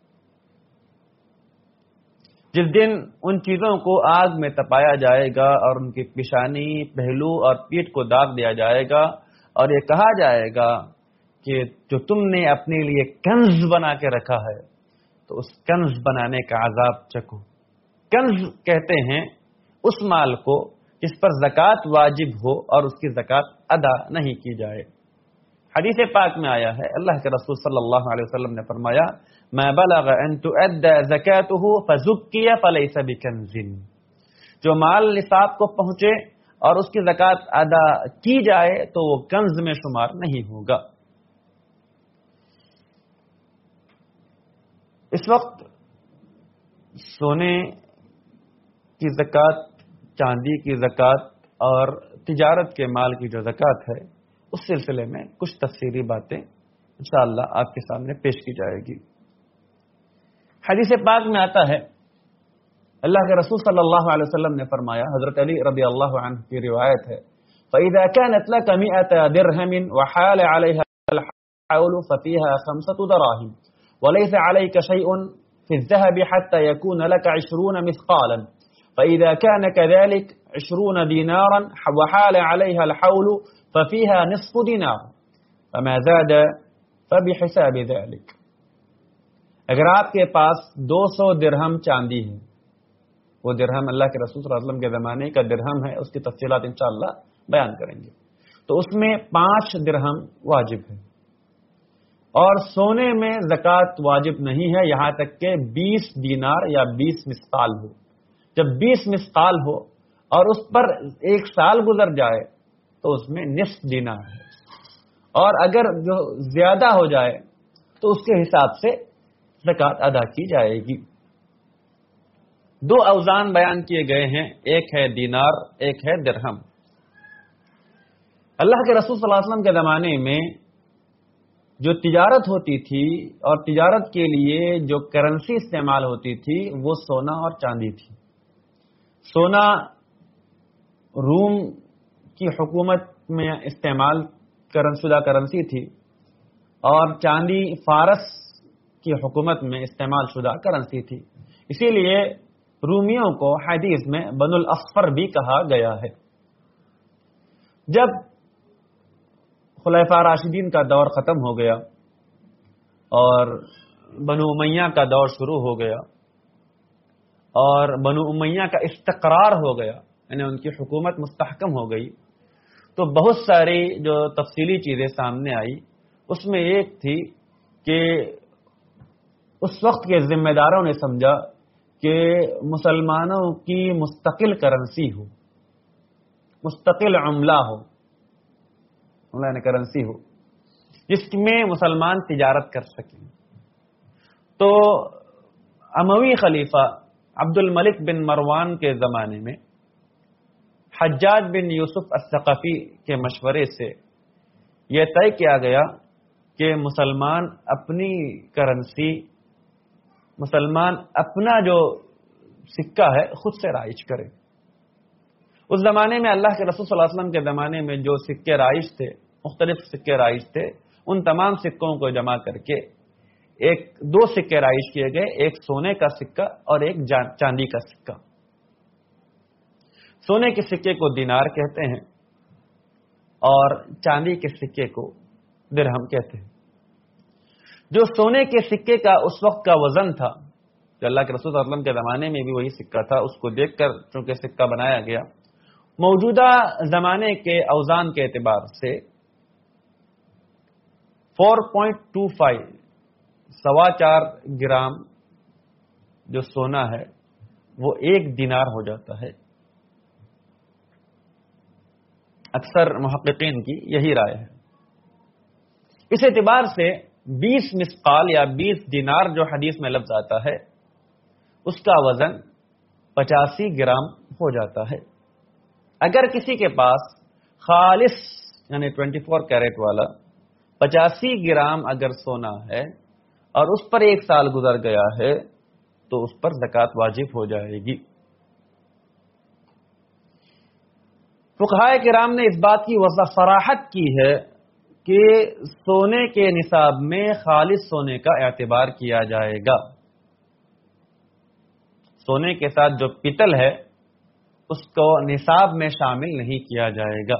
جس دن ان چیزوں کو آگ میں تپایا جائے گا اور ان کی پیشانی، پہلو اور پیٹھ کو داغ دیا جائے گا اور یہ کہا جائے گا کہ جو تم نے اپنے لیے کنز بنا کے رکھا ہے تو اس کنز بنانے کا عذاب چکھو. کنز کہتے ہیں اس مال کو جس پر زکوٰۃ واجب ہو اور اس کی زکوٰۃ ادا نہیں کی جائے. حدیث پاک میں آیا ہے، اللہ کے رسول صلی اللہ علیہ وسلم نے فرمایا ما بلغ ان تؤدى زکاتہ فزکی فلیس بکنز. جو مال نصاب کو پہنچے اور اس کی زکوٰۃ ادا کی جائے تو وہ کنز میں شمار نہیں ہوگا. اس وقت سونے کی زکوٰۃ، چاندی کی زکوٰۃ اور تجارت کے مال کی جو زکوٰۃ ہے اس سلسلے میں کچھ تفصیلی باتیں انشاءاللہ آپ کے سامنے پیش کی جائے گی. حدیث پاک میں آتا ہے، اللہ کے رسول صلی اللہ علیہ وسلم نے فرمایا، حضرت علی رضی اللہ عنہ کی روایت ہے، فَإِذَا كَانَتْ لَكَ 100 دِرْهَمٍ وَحَالَ عَلَيْهَا الْحَوْلُ فَفِيهَا 5 دراهم وَلَيْسَ عَلَيْكَ شَيْءٌ فِي الذَّهَبِ حَتَّى يَكُونَ لَكَ 20 مثقالا فإذا كان كذلك 20 دينارا وحال عليها الحول ففيها نصف دينار فما زاد فبحساب ذلك. اگر آپ کے پاس 200 درہم چاندی ہے، وہ درہم اللہ کے رسول صلی اللہ علیہ وسلم کے زمانے کا درہم ہے، اس کی تفصیلات انشاءاللہ بیان کریں گے. تو اس میں 5 درہم واجب ہے، اور سونے میں زکوٰۃ واجب نہیں ہے یہاں تک کہ 20 دینار یا 20 مثقال ہو. جب 20 مثقال ہو اور اس پر 1 سال گزر جائے تو اس میں نصف دینار ہے، اور اگر جو زیادہ ہو جائے تو اس کے حساب سے زکوٰۃ ادا کی جائے گی. 2 اوزان بیان کیے گئے ہیں، ایک ہے دینار، ایک ہے درہم. اللہ کے رسول صلی اللہ علیہ وسلم کے زمانے میں جو تجارت ہوتی تھی اور تجارت کے لیے جو کرنسی استعمال ہوتی تھی وہ سونا اور چاندی تھی. سونا روم کی حکومت میں استعمال شدہ کرنسی تھی، اور چاندی فارس کی حکومت میں استعمال شدہ کرنسی تھی. اسی لیے رومیوں کو حدیث میں بنو الاصفر بھی کہا گیا ہے. جب خلفاء راشدین کا دور ختم ہو گیا اور بنو امیہ کا دور شروع ہو گیا اور بنو امیہ کا استقرار ہو گیا، یعنی ان کی حکومت مستحکم ہو گئی، تو بہت ساری جو تفصیلی چیزیں سامنے آئی. اس میں ایک تھی کہ اس وقت کے ذمہ داروں نے سمجھا کہ مسلمانوں کی مستقل کرنسی ہو، مستقل عملہ ہو، یعنی کرنسی ہو جس میں مسلمان تجارت کر سکیں. تو اموی خلیفہ عبد الملک بن مروان کے زمانے میں حجاج بن یوسف الثقفی کے مشورے سے یہ طے کیا گیا کہ مسلمان اپنی کرنسی، مسلمان اپنا جو سکہ ہے خود سے رائج کرے. اس زمانے میں اللہ کے رسول صلی اللہ علیہ وسلم کے زمانے میں جو سکے رائج تھے، مختلف سکے رائج تھے، ان تمام سکوں کو جمع کر کے 2 سکے رائج کیے گئے، ایک سونے کا سکہ اور ایک چاندی کا سکہ. سونے کے سکے کو دینار کہتے ہیں اور چاندی کے سکے کو درہم کہتے ہیں. جو سونے کے سکے کا اس وقت کا وزن تھا، جو اللہ کے رسول صلی اللہ علیہ وسلم کے زمانے میں بھی وہی سکہ تھا، اس کو دیکھ کر چونکہ سکہ بنایا گیا، موجودہ زمانے کے اوزان کے اعتبار سے 4.25 4.25 گرام جو سونا ہے وہ 1 دینار ہو جاتا ہے. اکثر محققین کی یہی رائے ہے. اس اعتبار سے 20 مثقال یا 20 دینار جو حدیث میں لفظ آتا ہے اس کا وزن 85 گرام ہو جاتا ہے. اگر کسی کے پاس خالص یعنی 24 کیرٹ والا 85 گرام اگر سونا ہے اور اس پر 1 سال گزر گیا ہے تو اس پر زکوٰۃ واجب ہو جائے گی. فقہائے کرام نے اس بات کی صراحت کی ہے کہ سونے کے نصاب میں خالص سونے کا اعتبار کیا جائے گا. سونے کے ساتھ جو پتل ہے اس کو نصاب میں شامل نہیں کیا جائے گا.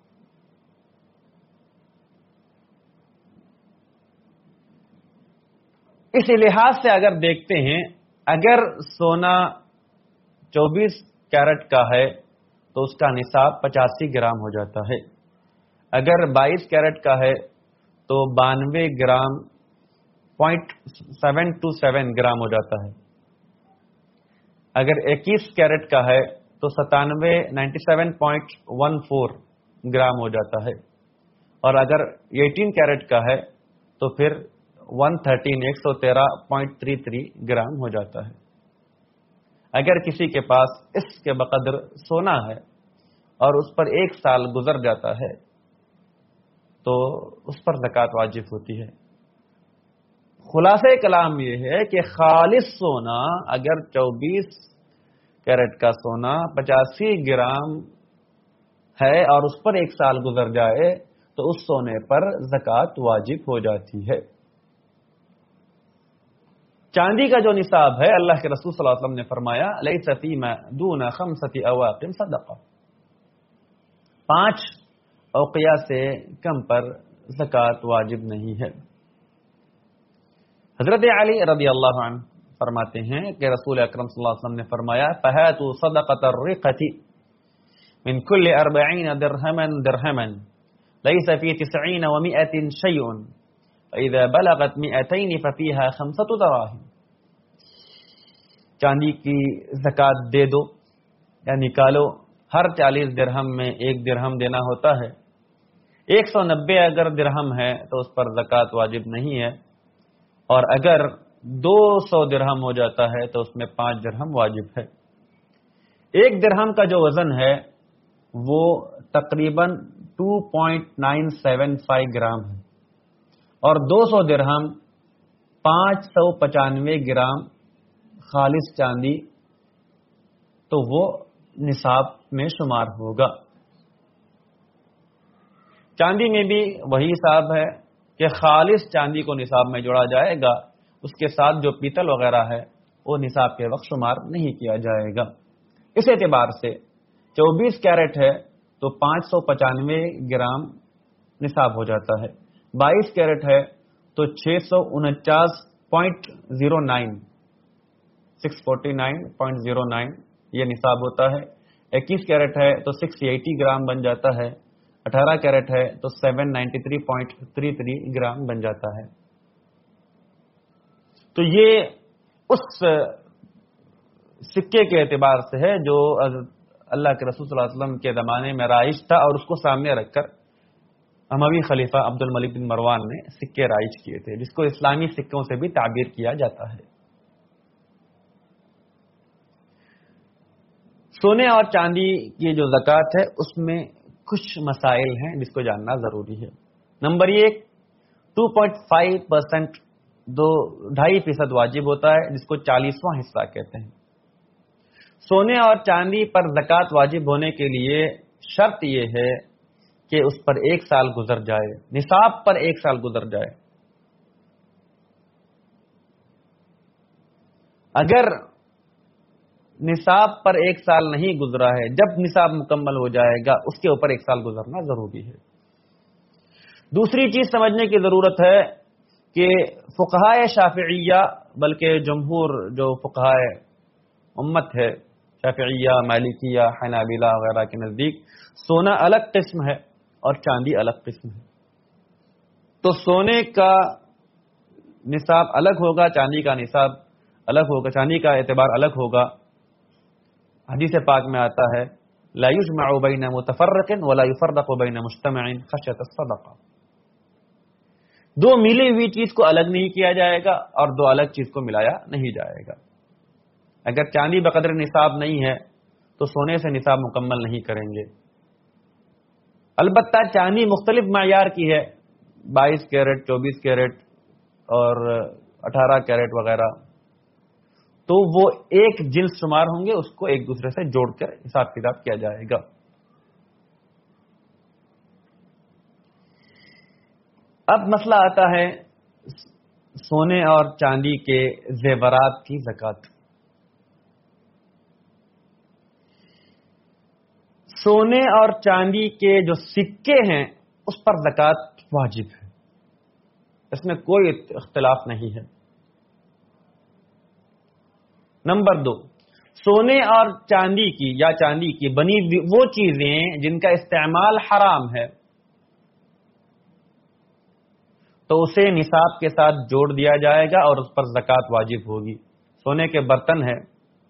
اس لحاظ سے اگر دیکھتے ہیں، اگر سونا 24 کیرٹ کا ہے تو اس کا نصاب 85 گرام ہو جاتا ہے. اگر 22 کیرٹ کا ہے تو 92 گرام 0.727 گرام ہو جاتا ہے. اگر 21 کیرٹ کا ہے تو 97.14 گرام ہو جاتا ہے. اور اگر 18 کیرٹ کا ہے تو پھر 113.33 گرام ہو جاتا ہے. اگر کسی کے پاس اس کے بقدر سونا ہے اور اس پر 1 سال گزر جاتا ہے تو اس پر زکوٰۃ واجب ہوتی ہے. خلاصہ کلام یہ ہے کہ خالص سونا اگر 24 کیرٹ کا سونا 85 گرام ہے اور اس پر 1 سال گزر جائے تو اس سونے پر زکوٰۃ واجب ہو جاتی ہے. چاندی کا جو نصاب ہے، اللہ کے رسول صلی اللہ علیہ وسلم نے فرمایا لیس فیما دون 5 اواق صدقہ، 5 اوقیہ سے کم پر زکوٰۃ واجب نہیں ہے. حضرت علی رضی اللہ عنہ فرماتے ہیں کہ رسول اکرم صلی اللہ علیہ وسلم نے فرمایا فہاتوا صدقۃ الرقۃ، من كل 40 درهما درهما ليس في 90 و100 شيء فإذا بلغت 200 ففيها 5 دراهم. چاندی کی زکوٰۃ دے دو یا نکالو. ہر 40 درہم میں 1 درہم دینا ہوتا ہے. 190 اگر درہم ہے تو اس پر زکوٰۃ واجب نہیں ہے، اور اگر 200 درہم ہو جاتا ہے تو اس میں 5 درہم واجب ہے. 1 درہم کا جو وزن ہے وہ تقریباً 2.975 گرام ہے، اور 200 درہم 595 گرام خالص چاندی، تو وہ نصاب میں شمار ہوگا. چاندی میں بھی وہی حساب ہے کہ خالص چاندی کو نصاب میں جوڑا جائے گا، اس کے ساتھ جو پیتل وغیرہ ہے وہ نصاب کے وقت شمار نہیں کیا جائے گا. اس اعتبار سے 24 کیرٹ ہے تو 595 گرام نصاب ہو جاتا ہے. 22 کیرٹ ہے تو 649.09 یہ نصاب ہوتا ہے. 21 کیرٹ ہے تو 680 گرام بن جاتا ہے. 18 کیرٹ ہے تو 793.33 گرام بن جاتا ہے. تو یہ اس سکے کے اعتبار سے ہے جو اللہ کے رسول صلی اللہ علیہ وسلم کے زمانے میں رائج تھا، اور اس کو سامنے رکھ کر اموی خلیفہ عبد الملک بن مروان نے سکے رائج کیے تھے، جس کو اسلامی سکوں سے بھی تعبیر کیا جاتا ہے. سونے اور چاندی کی جو زکوٰۃ ہے اس میں کچھ مسائل ہیں جس کو جاننا ضروری ہے. نمبر 1، 2.5% 2.5% واجب ہوتا ہے، جس کو 40واں حصہ کہتے ہیں. سونے اور چاندی پر زکوٰۃ واجب ہونے کے لیے شرط یہ ہے کہ اس پر 1 سال گزر جائے، نصاب پر 1 سال گزر جائے. اگر نصاب پر 1 سال نہیں گزرا ہے، جب نصاب مکمل ہو جائے گا اس کے اوپر 1 سال گزرنا ضروری ہے. دوسری چیز سمجھنے کی ضرورت ہے کہ فقہائے شافعیہ، بلکہ جمہور جو فقہائے امت ہے، شافعیہ، مالکیہ، حنابلہ وغیرہ کے نزدیک سونا الگ قسم ہے اور چاندی الگ قسم ہے. تو سونے کا نصاب الگ ہوگا، چاندی کا نصاب الگ ہوگا، چاندی کا اعتبار الگ ہوگا. حدیث پاک میں آتا ہے لا یجمع بین متفرق ولا یفرق بین مجتمع خشیۃ الصدقہ. 2 ملی ہوئی چیز کو الگ نہیں کیا جائے گا اور 2 الگ چیز کو ملایا نہیں جائے گا. اگر چاندی بقدر نصاب نہیں ہے تو سونے سے نصاب مکمل نہیں کریں گے. البتہ چاندی مختلف معیار کی ہے، 22 کیرٹ، 24 کیرٹ اور 18 کیرٹ وغیرہ، تو وہ ایک جنس شمار ہوں گے، اس کو ایک دوسرے سے جوڑ کر حساب کتاب کیا جائے گا. اب مسئلہ آتا ہے سونے اور چاندی کے زیورات کی زکوٰۃ. سونے اور چاندی کے جو سکے ہیں اس پر زکوٰۃ واجب ہے، اس میں کوئی اختلاف نہیں ہے. نمبر 2، سونے اور چاندی کی یا چاندی کی بنی وہ چیزیں جن کا استعمال حرام ہے تو اسے نصاب کے ساتھ جوڑ دیا جائے گا اور اس پر زکوٰۃ واجب ہوگی. سونے کے برتن ہے،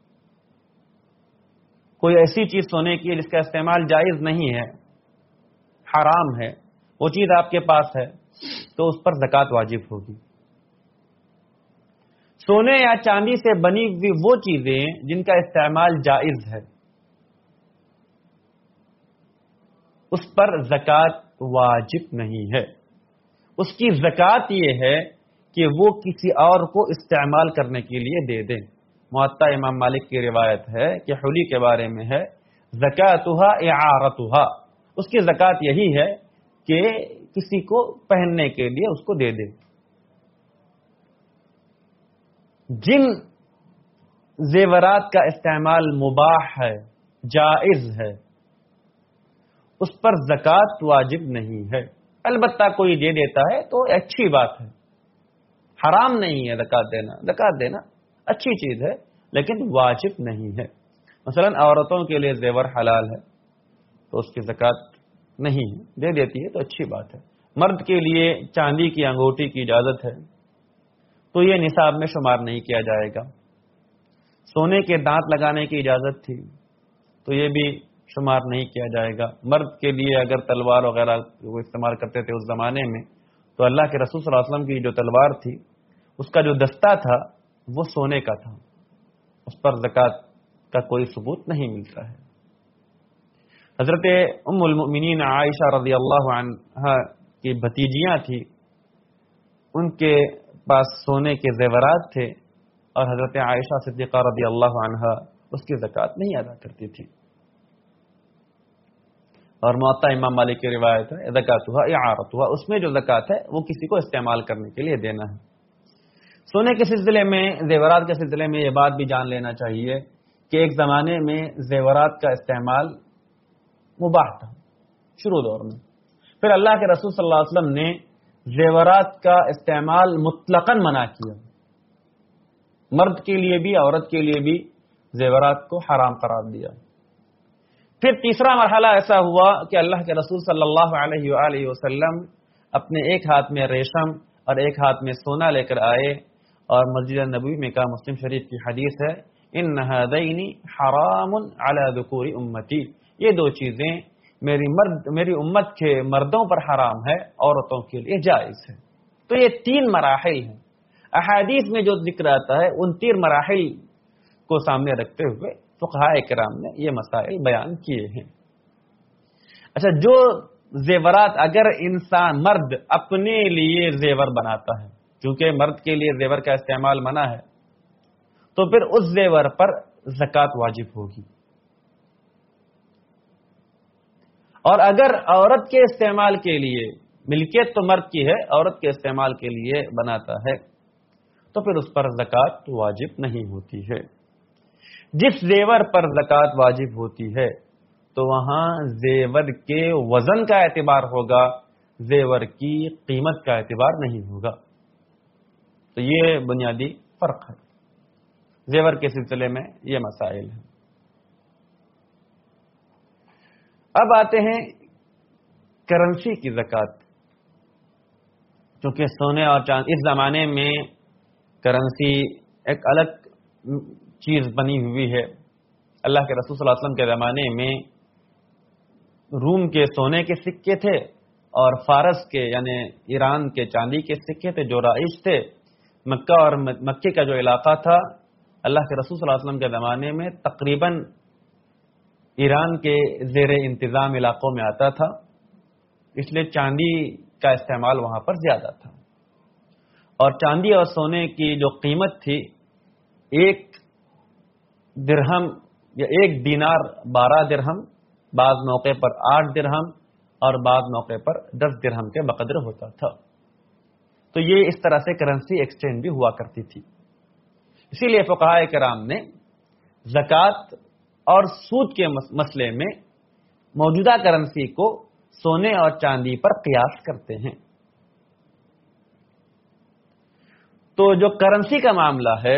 کوئی ایسی چیز سونے کی جس کا استعمال جائز نہیں ہے، حرام ہے، وہ چیز آپ کے پاس ہے تو اس پر زکوٰۃ واجب ہوگی. سونے یا چاندی سے بنی ہوئی وہ چیزیں جن کا استعمال جائز ہے اس پر زکوٰۃ واجب نہیں ہے. اس کی زکوٰۃ یہ ہے کہ وہ کسی اور کو استعمال کرنے کے لیے دے دیں. موطا امام مالک کی روایت ہے کہ حلی کے بارے میں ہے زکاتها اعارتها، اس کی زکوٰۃ یہی ہے کہ کسی کو پہننے کے لیے اس کو دے دے. جن زیورات کا استعمال مباح ہے، جائز ہے، اس پر زکوٰۃ واجب نہیں ہے. البتہ کوئی دے دیتا ہے تو اچھی بات ہے، حرام نہیں ہے زکوٰۃ دینا. زکوٰۃ دینا اچھی چیز ہے لیکن واجب نہیں ہے. مثلا عورتوں کے لیے زیور حلال ہے، تو اس کی زکوٰۃ نہیں ہے، دے دیتی ہے تو اچھی بات ہے۔ مرد کے لیے چاندی کی انگوٹھی کی اجازت ہے تو یہ نصاب میں شمار نہیں کیا جائے گا۔ سونے کے دانت لگانے کی اجازت تھی تو یہ بھی شمار نہیں کیا جائے گا۔ مرد کے لیے اگر تلوار وغیرہ وہ استعمال کرتے تھے اس زمانے میں تو اللہ کے رسول صلی اللہ علیہ وسلم کی جو تلوار تھی اس کا جو دستہ تھا وہ سونے کا تھا، اس پر زکوٰۃ کا کوئی ثبوت نہیں ملتا ہے۔ حضرت ام المؤمنین عائشہ رضی اللہ عنہا کی بھتیجیاں تھی، ان کے پاس سونے کے زیورات تھے اور حضرت عائشہ صدیقہ رضی اللہ عنہا اس کی زکوٰۃ نہیں ادا کرتی تھی۔ اور موطا امام مالک کی روایت ہے زکاتھا اعارتھا، اس میں جو زکوٰۃ ہے وہ کسی کو استعمال کرنے کے لیے دینا ہے۔ سونے کے سلسلے میں، زیورات کے سلسلے میں یہ بات بھی جان لینا چاہیے کہ ایک زمانے میں زیورات کا استعمال مباح تھا شروع دور میں، پھر اللہ کے رسول صلی اللہ علیہ وسلم نے زیورات کا استعمال مطلقاً منع کیا، مرد کے لیے بھی عورت کے لیے بھی زیورات کو حرام قرار دیا۔ پھر تیسرا مرحلہ ایسا ہوا کہ اللہ کے رسول صلی اللہ علیہ وآلہ وسلم اپنے ایک ہاتھ میں ریشم اور ایک ہاتھ میں سونا لے کر آئے اور مسجد نبوی میں کہا، مسلم شریف کی حدیث ہے، ان هذین حرام علی ذکور امتی، یہ دو چیزیں میری امت کے مردوں پر حرام ہے، عورتوں کے لیے جائز ہے۔ تو یہ تین مراحل ہیں، احادیث میں جو ذکر آتا ہے ان تین مراحل کو سامنے رکھتے ہوئے فقہاء کرام نے یہ مسائل بیان کیے ہیں۔ اچھا، جو زیورات اگر انسان مرد اپنے لیے زیور بناتا ہے، چونکہ مرد کے لیے زیور کا استعمال منع ہے، تو پھر اس زیور پر زکوٰۃ واجب ہوگی۔ اور اگر عورت کے استعمال کے لیے، ملکیت تو مرد کی ہے، عورت کے استعمال کے لیے بناتا ہے تو پھر اس پر زکوٰۃ واجب نہیں ہوتی ہے۔ جس زیور پر زکوٰۃ واجب ہوتی ہے تو وہاں زیور کے وزن کا اعتبار ہوگا، زیور کی قیمت کا اعتبار نہیں ہوگا۔ تو یہ بنیادی فرق ہے، زیور کے سلسلے میں یہ مسائل ہیں۔ اب آتے ہیں کرنسی کی زکوٰۃ، چونکہ سونے اور چاندی اس زمانے میں کرنسی ایک الگ چیز بنی ہوئی ہے۔ اللہ کے رسول صلی اللہ علیہ وسلم کے زمانے میں روم کے سونے کے سکے تھے اور فارس کے یعنی ایران کے چاندی کے سکے تھے جو رائج تھے۔ مکہ اور مکے کا جو علاقہ تھا اللہ کے رسول صلی اللہ علیہ وسلم کے زمانے میں تقریباً ایران کے زیر انتظام علاقوں میں آتا تھا، اس لیے چاندی کا استعمال وہاں پر زیادہ تھا۔ اور چاندی اور سونے کی جو قیمت تھی، ایک درہم یا ایک دینار 12 درہم، بعض موقع پر 8 درہم اور بعض موقع پر 10 درہم کے بقدر ہوتا تھا۔ تو یہ اس طرح سے کرنسی ایکسچینج بھی ہوا کرتی تھی۔ اسی لیے فقہاء کرام نے زکوٰۃ اور سود کے مسئلے میں موجودہ کرنسی کو سونے اور چاندی پر قیاس کرتے ہیں۔ تو جو کرنسی کا معاملہ ہے،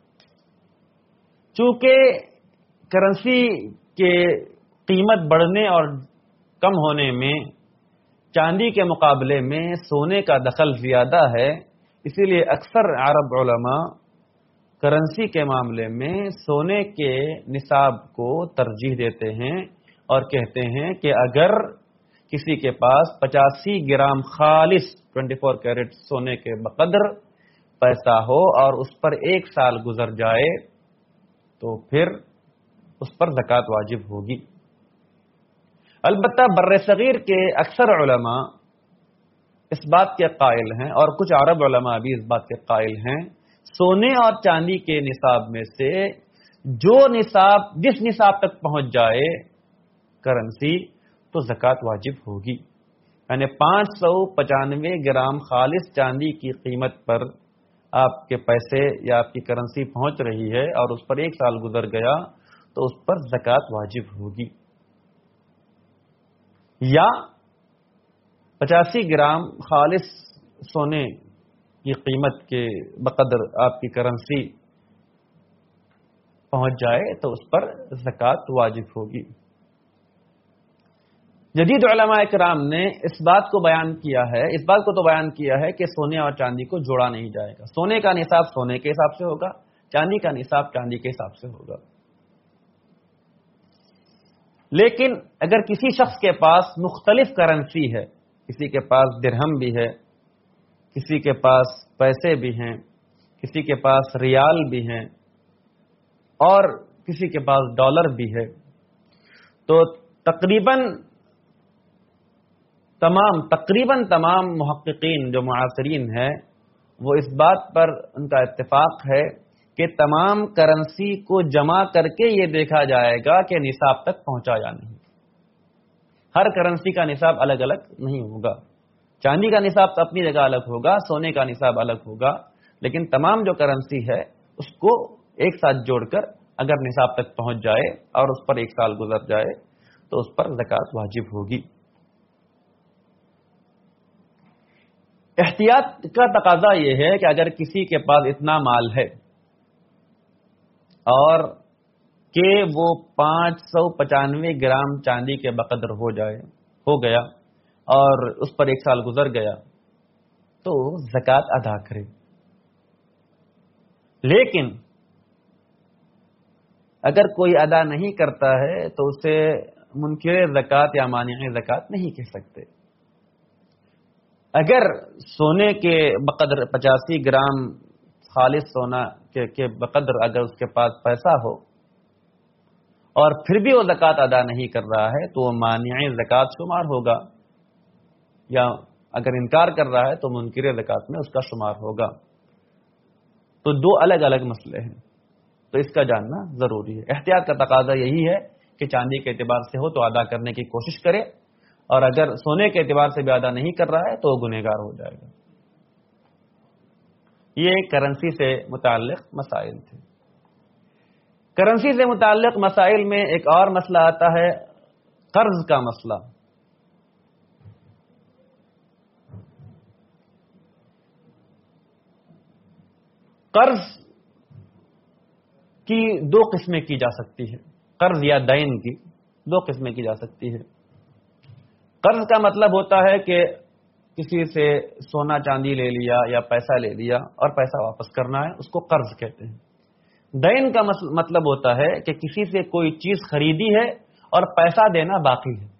چونکہ کرنسی کے قیمت بڑھنے اور کم ہونے میں چاندی کے مقابلے میں سونے کا دخل زیادہ ہے، اسی لیے اکثر عرب علماء کرنسی کے معاملے میں سونے کے نصاب کو ترجیح دیتے ہیں اور کہتے ہیں کہ اگر کسی کے پاس 85 گرام خالص 24 کیرٹ سونے کے بقدر پیسہ ہو اور اس پر 1 سال گزر جائے تو پھر اس پر زکوٰۃ واجب ہوگی۔ البتہ بر صغیر کے اکثر علماء اس بات کے قائل ہیں اور کچھ عرب علماء بھی اس بات کے قائل ہیں، سونے اور چاندی کے نصاب میں سے جس نصاب تک پہنچ جائے کرنسی تو زکوٰۃ واجب ہوگی۔ یعنی 595 گرام خالص چاندی کی قیمت پر آپ کے پیسے یا آپ کی کرنسی پہنچ رہی ہے اور اس پر 1 سال گزر گیا تو اس پر زکوٰۃ واجب ہوگی۔ یا 85 گرام خالص سونے کی قیمت کے بقدر آپ کی کرنسی پہنچ جائے تو اس پر زکوٰۃ واجب ہوگی۔ جدید علماء کرام نے اس بات کو بیان کیا ہے، اس بات کو تو بیان کیا ہے کہ سونے اور چاندی کو جوڑا نہیں جائے گا. سونے کا نصاب سونے کے حساب سے ہوگا، چاندی کا نصاب چاندی کے حساب سے ہوگا. لیکن اگر کسی شخص کے پاس مختلف کرنسی ہے، کسی کے پاس درہم بھی ہے، کسی کے پاس پیسے بھی ہیں، کسی کے پاس ریال بھی ہیں اور کسی کے پاس ڈالر بھی ہے، تو تقریباً تمام محققین جو معاصرین ہیں وہ اس بات پر ان کا اتفاق ہے کہ تمام کرنسی کو جمع کر کے یہ دیکھا جائے گا کہ نصاب تک پہنچا یا نہیں. ہر کرنسی کا نصاب الگ الگ نہیں ہوگا. چاندی کا نصاب تو اپنی جگہ الگ ہوگا، سونے کا نصاب الگ ہوگا، لیکن تمام جو کرنسی ہے اس کو ایک ساتھ جوڑ کر اگر نصاب تک پہنچ جائے اور اس پر 1 سال گزر جائے تو اس پر زکوٰۃ واجب ہوگی. احتیاط کا تقاضا یہ ہے کہ اگر کسی کے پاس اتنا مال ہے اور کہ وہ 595 گرام چاندی کے بقدر ہو گیا اور اس پر 1 سال گزر گیا تو زکوٰۃ ادا کرے. لیکن اگر کوئی ادا نہیں کرتا ہے تو اسے منکر زکوٰۃ یا مانع زکوٰۃ نہیں کہہ سکتے. اگر سونے کے بقدر 85 گرام خالص سونا کے بقدر اگر اس کے پاس پیسہ ہو اور پھر بھی وہ زکوٰۃ ادا نہیں کر رہا ہے تو وہ مانع زکوٰۃ شمار ہوگا، یا اگر انکار کر رہا ہے تو منکر زکوٰۃ میں اس کا شمار ہوگا. تو 2 الگ الگ مسئلے ہیں، تو اس کا جاننا ضروری ہے. احتیاط کا تقاضا یہی ہے کہ چاندی کے اعتبار سے ہو تو ادا کرنے کی کوشش کرے، اور اگر سونے کے اعتبار سے بھی ادا نہیں کر رہا ہے تو وہ گنہگار ہو جائے گا. یہ کرنسی سے متعلق مسائل تھے. کرنسی سے متعلق مسائل میں ایک اور مسئلہ آتا ہے قرض کا مسئلہ. قرض کی 2 قسمیں کی جا سکتی ہے، قرض یا دین کی 2 قسمیں کی جا سکتی ہے. قرض کا مطلب ہوتا ہے کہ کسی سے سونا چاندی لے لیا یا پیسہ لے لیا اور پیسہ واپس کرنا ہے، اس کو قرض کہتے ہیں. دین کا مطلب ہوتا ہے کہ کسی سے کوئی چیز خریدی ہے اور پیسہ دینا باقی ہے،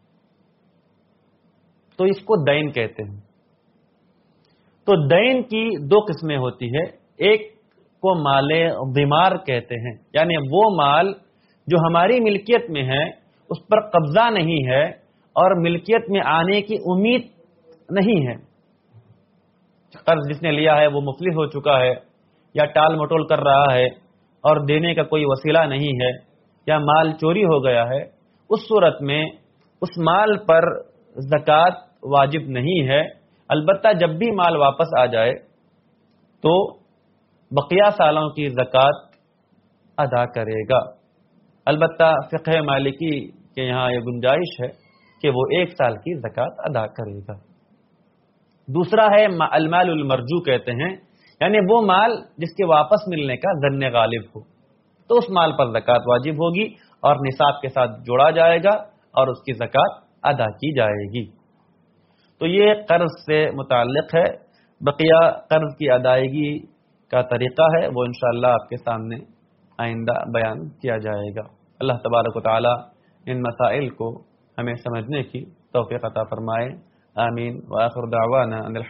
تو اس کو دین کہتے ہیں. تو دین کی 2 قسمیں ہوتی ہے. ایک کو مال ضمار کہتے ہیں، یعنی وہ مال جو ہماری ملکیت میں ہے، اس پر قبضہ نہیں ہے اور ملکیت میں آنے کی امید نہیں ہے. قرض جس نے لیا ہے وہ مفلس ہو چکا ہے یا ٹال مٹول کر رہا ہے اور دینے کا کوئی وسیلہ نہیں ہے، یا مال چوری ہو گیا ہے. اس صورت میں اس مال پر زکوٰۃ واجب نہیں ہے. البتہ جب بھی مال واپس آ جائے تو بقیہ سالوں کی زکوٰۃ ادا کرے گا. البتہ فقہ مالکی کے یہاں یہ گنجائش ہے کہ وہ 1 سال کی زکوٰۃ ادا کرے گا. دوسرا ہے المال المرجو کہتے ہیں، یعنی وہ مال جس کے واپس ملنے کا ظن غالب ہو، تو اس مال پر زکوٰۃ واجب ہوگی اور نصاب کے ساتھ جوڑا جائے گا اور اس کی زکوٰۃ ادا کی جائے گی. تو یہ قرض سے متعلق ہے. بقیہ قرض کی ادائیگی کا طریقہ ہے وہ انشاءاللہ آپ کے سامنے آئندہ بیان کیا جائے گا. اللہ تبارک و تعالی ان مسائل کو ہمیں سمجھنے کی توفیق عطا فرمائے. آمین. وآخر دعوانا